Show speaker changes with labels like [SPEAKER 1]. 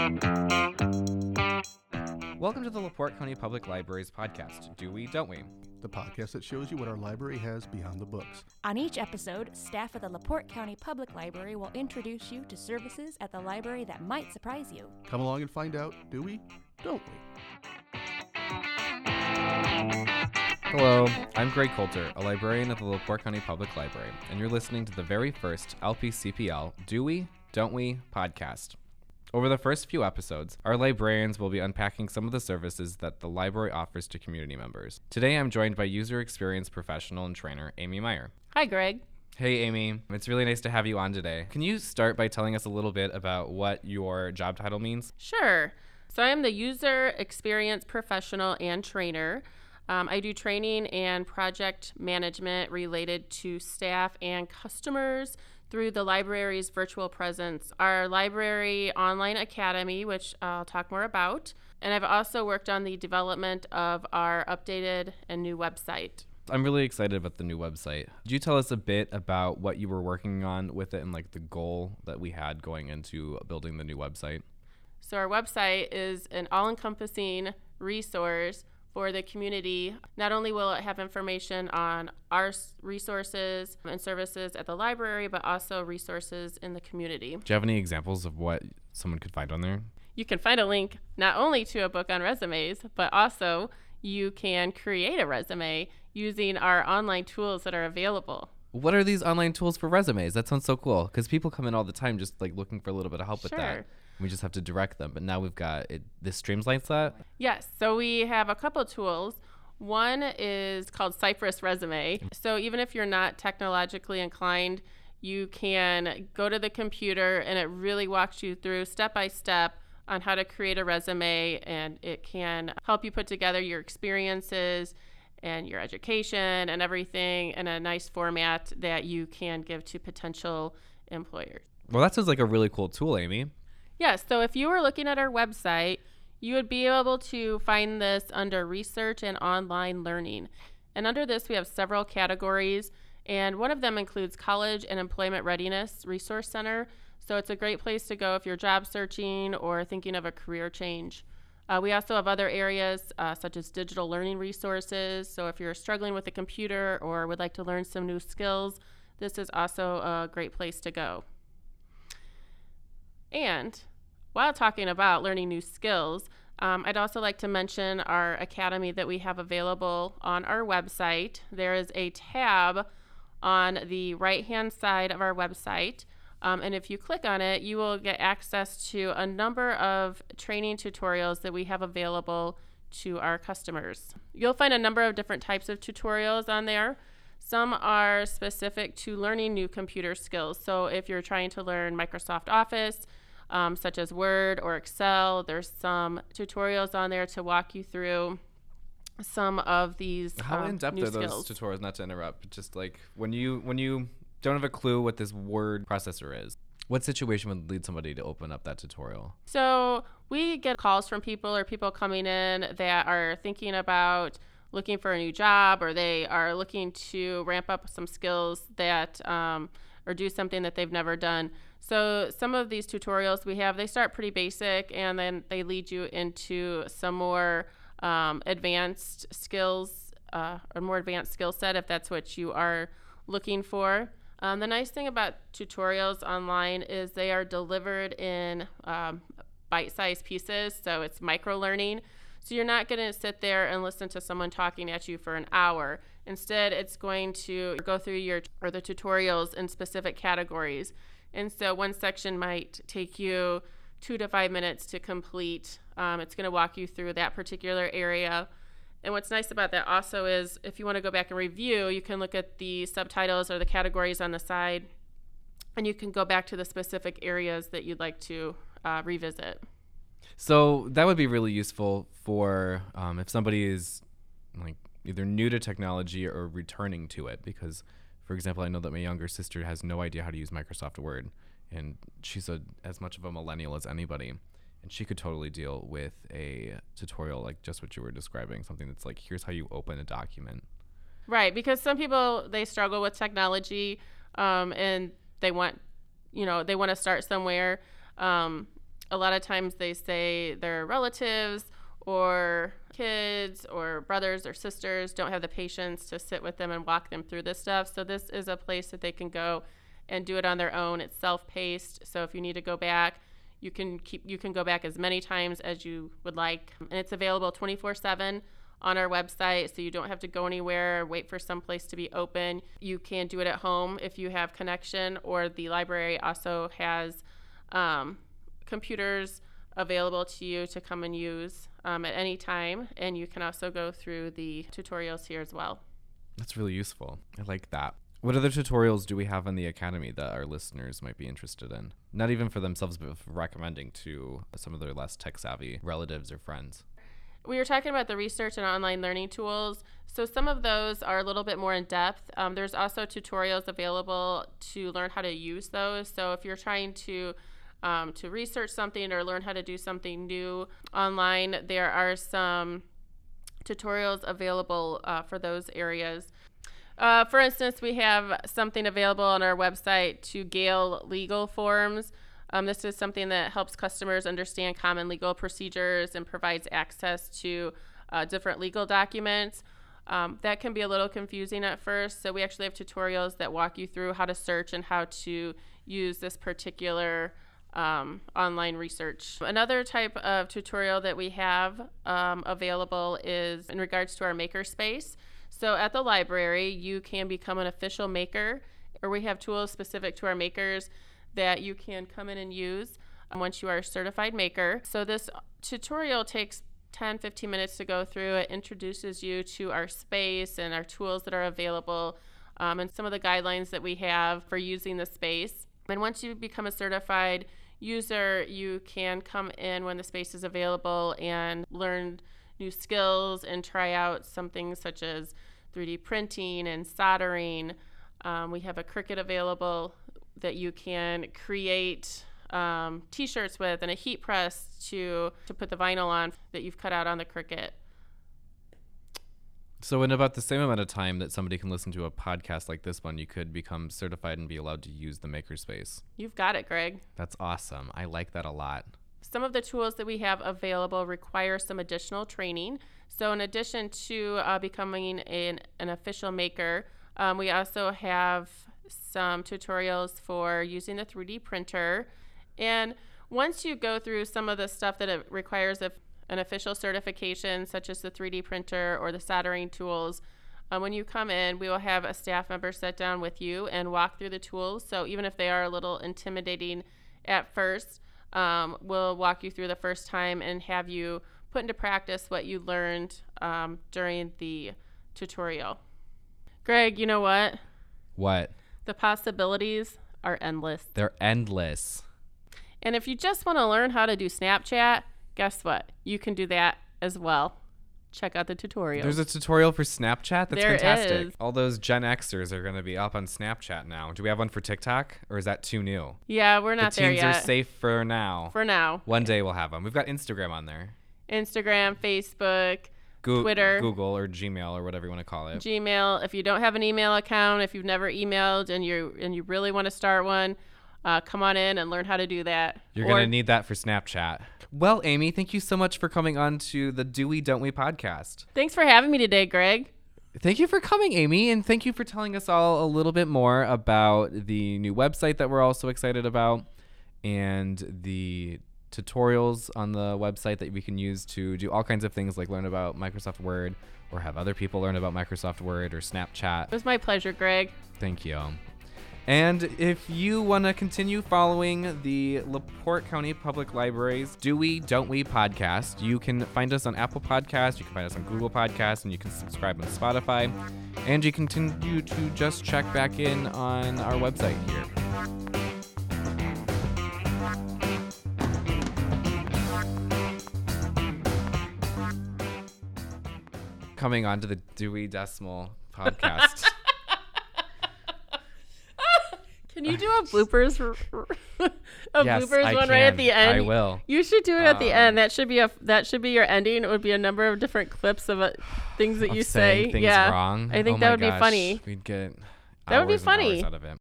[SPEAKER 1] Welcome to the LaPorte County Public Library's podcast, Do We, Don't We?
[SPEAKER 2] The podcast that shows you what our library has beyond the books.
[SPEAKER 3] On each episode, staff at the LaPorte County Public Library will introduce you to services at the library that might surprise you.
[SPEAKER 2] Come along and find out, do we, don't we?
[SPEAKER 1] Hello, I'm Greg Coulter, a librarian at the LaPorte County Public Library, and you're listening to the very first LPCPL Do We, Don't We podcast. Over the first few episodes, our librarians will be unpacking some of the services that the library offers to community members. Today, I'm joined by user experience professional and trainer, Amy Meyer.
[SPEAKER 4] Hi, Greg.
[SPEAKER 1] Hey, Amy. It's really nice to have you on today. Can you start by telling us a little bit about what your job title means?
[SPEAKER 4] Sure. So I am the user experience professional and trainer. I do training and project management related to staff and customers through the library's virtual presence, our library online academy, which I'll talk more about. And I've also worked on the development of our updated and new website.
[SPEAKER 1] I'm really excited about the new website. Could you tell us a bit about what you were working on with it and like the goal that we had going into building the new website?
[SPEAKER 4] So our website is an all-encompassing resource for the community. Not only will it have information on our resources and services at the library, but also resources in the community.
[SPEAKER 1] Do you have any examples of what someone could find on there?
[SPEAKER 4] You can find a link not only to a book on resumes, but also you can create a resume using our online tools that are available.
[SPEAKER 1] What are these online tools for resumes? That sounds so cool because people come in all the time just like looking for a little bit of help with that. We just have to direct them. But now we've got it. This streamlines that?
[SPEAKER 4] Yes. So we have a couple tools. One is called Cypress Resume. So even if you're not technologically inclined, you can go to the computer and it really walks you through step by step on how to create a resume, and it can help you put together your experiences and your education and everything in a nice format that you can give to potential employers.
[SPEAKER 1] Well, that sounds like a really cool tool, Amy.
[SPEAKER 4] Yes, so if you were looking at our website, you would be able to find this under research and online learning. And under this, we have several categories, and one of them includes College and Employment Readiness Resource Center. So it's a great place to go if you're job searching or thinking of a career change. We also have other areas such as digital learning resources. So if you're struggling with a computer or would like to learn some new skills, this is also a great place to go. And while talking about learning new skills, I'd also like to mention our academy that we have available on our website. There is a tab on the right-hand side of our website. And if you click on it, you will get access to a number of training tutorials that we have available to our customers. You'll find a number of different types of tutorials on there. Some are specific to learning new computer skills. So if you're trying to learn Microsoft Office, such as Word or Excel, there's some tutorials on there to walk you through some of these
[SPEAKER 1] How in-depth are those
[SPEAKER 4] skills.
[SPEAKER 1] tutorials, not to interrupt, but just like when you don't have a clue what this word processor is, what situation would lead somebody to open up that tutorial?
[SPEAKER 4] So we get calls from people or people coming in that are thinking about looking for a new job, or they are looking to ramp up some skills that or do something that they've never done. So some of these tutorials we have, they start pretty basic and then they lead you into some more advanced skills or more advanced skill set if that's what you are looking for. The nice thing about tutorials online is they are delivered in bite-sized pieces, so it's micro-learning. So you're not going to sit there and listen to someone talking at you for an hour. Instead, it's going to go through the tutorials in specific categories. And so one section might take you 2 to 5 minutes to complete. It's going to walk you through that particular area. And what's nice about that also is if you want to go back and review, you can look at the subtitles or the categories on the side, and you can go back to the specific areas that you'd like to revisit.
[SPEAKER 1] So that would be really useful for if somebody is like either new to technology or returning to it, because, for example, I know that my younger sister has no idea how to use Microsoft Word, and she's as much of a millennial as anybody, and she could totally deal with a tutorial like just what you were describing, something that's like, here's how you open a document.
[SPEAKER 4] Right, because some people, they struggle with technology and they want to start somewhere. a lot of times they say their relatives or kids or brothers or sisters don't have the patience to sit with them and walk them through this stuff. So this is a place that they can go and do it on their own. It's self-paced. So if you need to go back, you can go back as many times as you would like. And it's available 24/7 on our website, so you don't have to go anywhere or wait for some place to be open. You can do it at home if you have connection, or the library also has computers available to you to come and use at any time, and you can also go through the tutorials here as well.
[SPEAKER 1] That's really useful. I like that. What other tutorials do we have on the Academy that our listeners might be interested in? Not even for themselves, but recommending to some of their less tech-savvy relatives or friends.
[SPEAKER 4] We were talking about the research and online learning tools. So some of those are a little bit more in depth. There's also tutorials available to learn how to use those. So if you're trying to research something or learn how to do something new online, there are some tutorials available for those areas. For instance, we have something available on our website to Gale legal forms. This is something that helps customers understand common legal procedures and provides access to different legal documents. That can be a little confusing at first, so we actually have tutorials that walk you through how to search and how to use this particular online research. Another type of tutorial that we have available is in regards to our makerspace. So at the library, you can become an official maker, or we have tools specific to our makers that you can come in and use once you are a certified maker. So this tutorial takes 10-15 minutes to go through. It introduces you to our space and our tools that are available, and some of the guidelines that we have for using the space. And once you become a certified user, you can come in when the space is available and learn new skills and try out some things such as 3D printing and soldering. We have a Cricut available that you can create t-shirts with, and a heat press to put the vinyl on that you've cut out on the Cricut.
[SPEAKER 1] So in about the same amount of time that somebody can listen to a podcast like this one, you could become certified and be allowed to use the makerspace.
[SPEAKER 4] You've got it, Greg.
[SPEAKER 1] That's awesome. I like that a lot.
[SPEAKER 4] Some of the tools that we have available require some additional training. So in addition to becoming an official maker, we also have some tutorials for using the 3D printer. And once you go through some of the stuff that it requires an official certification, such as the 3D printer or the soldering tools, when you come in, we will have a staff member sit down with you and walk through the tools. So even if they are a little intimidating at first, we'll walk you through the first time and have you put into practice what you learned during the tutorial. Greg, you know what?
[SPEAKER 1] What?
[SPEAKER 4] The possibilities are endless.
[SPEAKER 1] They're endless.
[SPEAKER 4] And if you just want to learn how to do Snapchat, guess what? You can do that as well. Check out the tutorial.
[SPEAKER 1] There's a tutorial for Snapchat? That's fantastic.
[SPEAKER 4] Is.
[SPEAKER 1] All those Gen Xers are going to be up on Snapchat now. Do we have one for TikTok, or is that too new?
[SPEAKER 4] Yeah, we're not there yet.
[SPEAKER 1] The teens are safe for now.
[SPEAKER 4] For now.
[SPEAKER 1] One day we'll have them. We've got Instagram on there.
[SPEAKER 4] Instagram, Facebook, Twitter,
[SPEAKER 1] Google, or Gmail, or whatever you want to call it.
[SPEAKER 4] Gmail. If you don't have an email account, if you've never emailed and you really want to start one, come on in and learn how to do that.
[SPEAKER 1] You're going to need that for Snapchat. Well, Amy, thank you so much for coming on to the Do We, Don't We podcast.
[SPEAKER 4] Thanks for having me today, Greg.
[SPEAKER 1] Thank you for coming, Amy, and thank you for telling us all a little bit more about the new website that we're all so excited about, and the tutorials on the website that we can use to do all kinds of things, like learn about Microsoft Word, or have other people learn about Microsoft Word or Snapchat.
[SPEAKER 4] It was my pleasure, Greg.
[SPEAKER 1] Thank you. And if you want to continue following the LaPorte County Public Library's Do We, Don't We podcast, you can find us on Apple Podcasts, you can find us on Google Podcasts, and you can subscribe on Spotify. And you continue to just check back in on our website here. Coming on to the Dewey Decimal podcast.
[SPEAKER 4] Can you do a bloopers
[SPEAKER 1] Yes,
[SPEAKER 4] bloopers
[SPEAKER 1] I
[SPEAKER 4] one
[SPEAKER 1] can.
[SPEAKER 4] right at the end?
[SPEAKER 1] I will.
[SPEAKER 4] You should do it at the end. That should be your ending. It would be a number of different clips of things that you say.
[SPEAKER 1] Things wrong.
[SPEAKER 4] I think that would be funny.
[SPEAKER 1] We'd get
[SPEAKER 4] That would be
[SPEAKER 1] hours and hours
[SPEAKER 4] funny.
[SPEAKER 1] out of it.